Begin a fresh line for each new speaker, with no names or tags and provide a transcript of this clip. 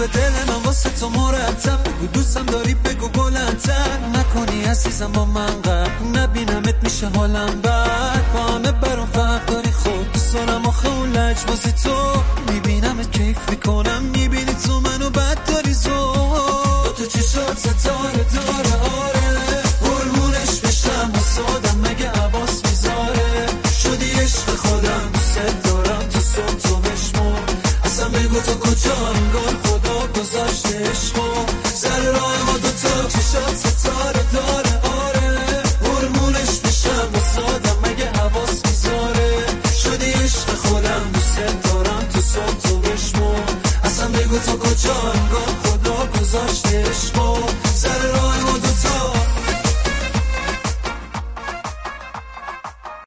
به دل من واسه تو مرتب بگو دوستم داری بگو بلندتر نکنی عزیزم با من قرار نبینمت میشه حالم بد با همه برام فرق داری خود دوست دارم آخه اون لجبازی تو میبینمت کیف میکنم